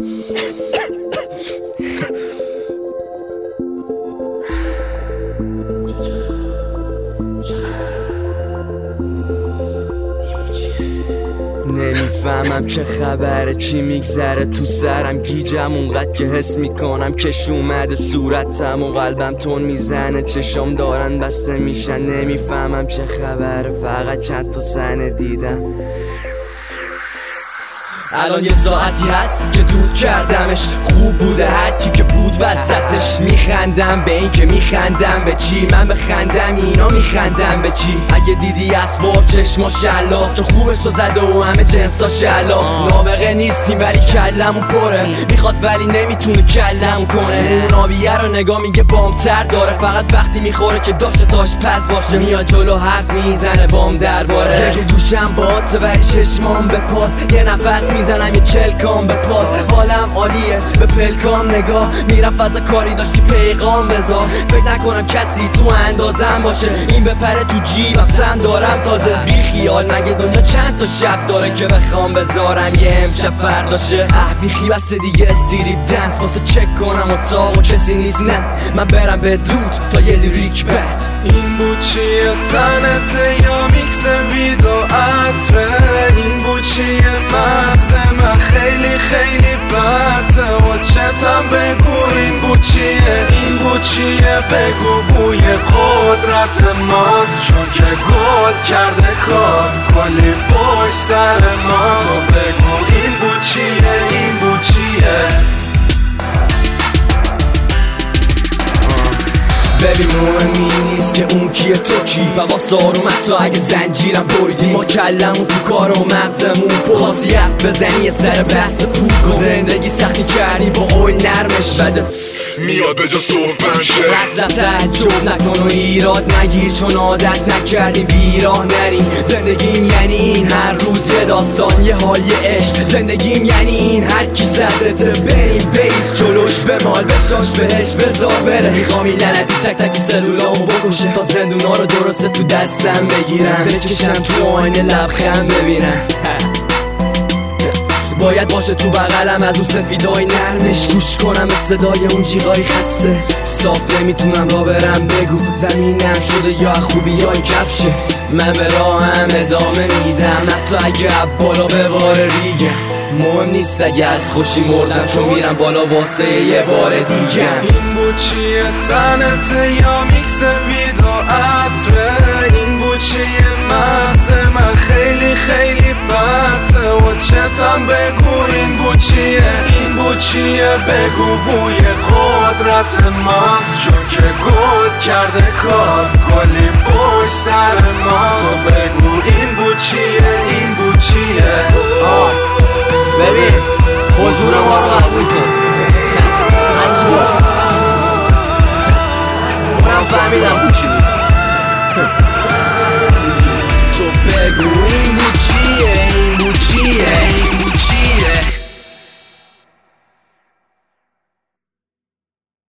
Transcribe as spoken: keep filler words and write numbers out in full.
نمیفهمم چه خبره، چی میگذره تو سرم، گیجم اونقدر که حس میکنم کش اومده صورتم و قلبم تون میزنه، چشام دارن بسته میشن. نمیفهمم چه خبره، فقط چند تا صحنه دیدم. الان یه ساعتی هست که دور کردمش، خوب بوده هرچی که بود وسطش. میخندم به این که میخندم به چی، من بخندم اینا میخندم به چی. اگه دیدی اسوار چشما شلاس، چه خوبش تو زده و همه جنسا شلاس. نابغه نیستیم ولی کلمون پره، میخواد ولی نمیتونه کلمون کنه. اون آبیه رو نگاه میگه بامتر داره، فقط وقتی میخوره که داشته تاش پس باشه. میاد جلو حرف میزنه بام درباره، دل دوشم باته ولی چشمام به پات. یه نفس میزنم یه چلکام به پات، حالم عالیه به پلکام نگاه میرم. فضا کاری داشتی پیغام بذار، فکر نکنم کسی تو اندازم باشه. این بپره تو جیب اصلا دارم تازه، بی خیال مگه دنیا چند تا شب داره که بخوام بذارم یه امشب فرداشه. اه بیخی بس دیگه استریپ دنس واسه چک کنم اتاق و کسی نیست. نه من برم به دود تا یه لیریک بد. این بود چیه تنته یا میکس وید و عطره، این بود چیه مغز من خیلی خیلی برده و چتم بگو. این بود چیه این بود چیه بگو، بوی قدرت ماست چون که گل کرده کار کلی پشت سر ما. تو بگو این بود چیه این بود چیه. ببین مهمی نیست که اون کیه تو کی، و واسه آرومت تو اگه زنجیرم بریدی. ما کلمون تو کار و مغزمون پر، خواستی حرف بزنی یه سر بحث پول. زندگی سختی کردی با اویل نرمش بده میاد به جا صحبنشه. اصلا تعجب نکن و ایراد نگیر، چون عادت نکردیم بیراه نریم. زندگیم یعنی این هر روز یه داستان یه حال یه عشق. زندگیم یعنی این هر کی زدته بریم بیس جلوش به مال بشاش بهش بذار بره. میخوام این لعنتی تک تک سلولامو بکشه تا زندونا رو درسته تو دستم بگیرم. بکشم تو آینه لبخند ببینم، باید باشه تو بغلم از اون سفیدای نرمش. گوش کنم به صدای اون جیغای خسته، صاف نمیتونم را برم بگو زمینم شده یا خوبی یا این کفشه. من به راهم ادامه میدم حتی اگه بالا به بار ریگم. مهم نیست اگه از خوشی مردم چون میرم بالا واسه یه بار دیگه. این بود چیه تنته یا میکس وید و عطره، این بود چیه مغز من خیلی خیلی برده و چتم بگو. این بود چیه این بود چیه بگو، بوی قدرت ماست چون که گل کرده کار کلی پشت سر ما. تو بگو این بود چیه این بود چیه.